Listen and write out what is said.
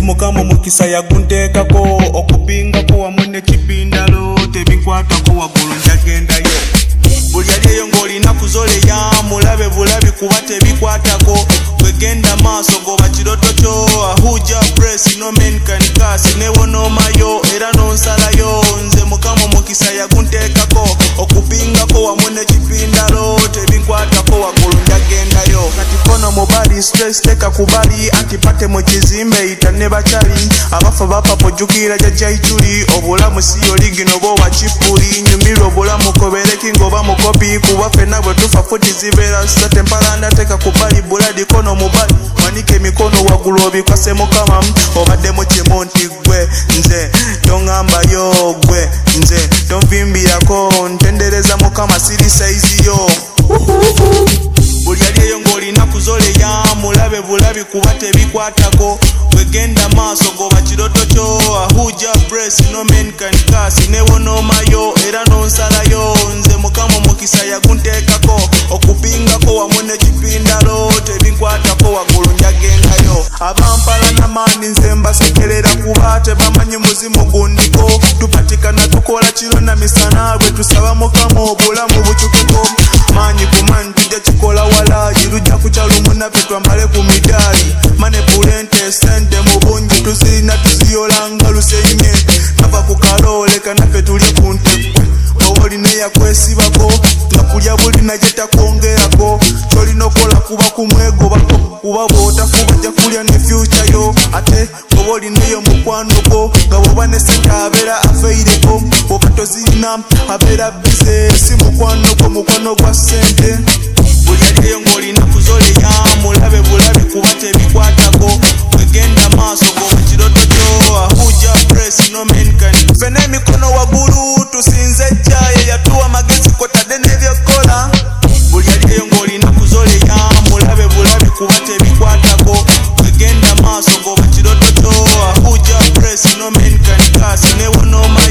mukama mukisa yagunteekako okupingako wamu nekipindalo tebikwatako waggulu njagendayo buli aliyo ng'olina kuzoleya mulabe bulabi kuba tebikwatako kwegenda maaso goba kiroto kyo ahuja press no men can cast newonomayo era nonsalayo nze mukama mukisa yagunteekako okupingako wamu nekipindalo tebikwatako waggulu njagendayo kati kono mobali stress teka kubali antipate mu kizimbe ita ne bakyali abafa bapapo jukira jajja ituli obulamu siyo ligi nobo wa chipuli nyumiro obulamu kobereki ngoba mukopi kuba fena bwe tufa futi zibera sate mpalanda teka kubali buladi kono mobali manike mikono waggulu obikase mukama obadde mu kimonti gwe nze tongamba yo gwe nze tonvimbirako ntendereza mukama siri saizi yo buli aliyo ng'olina kuzoleya mulabe bulabi kuba tebikwatako wegenda maaso goba kiroto kyo ahuja press no men can cast newonomayo era nonsalayo nze mukama mukisa yagunteekako okupingako wamu nekipindalo tebinkwatako waggulu njagendayo abampala n'amaani nze mbasekerera kuba tebamanyi muzimu gundiko tupatikana tukola kiro na misana bwe tusaba mukama obulamu bukyukeko maanyi kumanyi tujja kikola wala jirujja kukyalumuna naffe twambale ku midaali manepulente sente mu bungi tuzirina tuziyolanga luseinye nava ku kaloole kanaffe tuli ku ntekwe oba olina eyakwesibako nga kulya bulina gyetakwongerako kyolina okola kuba kumwegobako kuba bw'otafuba jja kulya ne fyuca yo ate oba olina eyo mukwano gwo nga bw'oba ne sente abeera afeireko oba tozirina abeera bize si mukwano gwo mukwano gwa sente buli aliyo ng'olina kuzoleya mulabe bulabi kuba tebikwatako wegenda maaso goba kiroto kyo ahuja press no men can fena emikono waggulu tusinze jjaye yatuwa magezi kwotadde n'ebyokola buli aliyo ng'olina kuzoleya mulabe bulabi kuba tebikwatako wegenda maaso goba kiroto kyo ahuja press no men can cast newonoma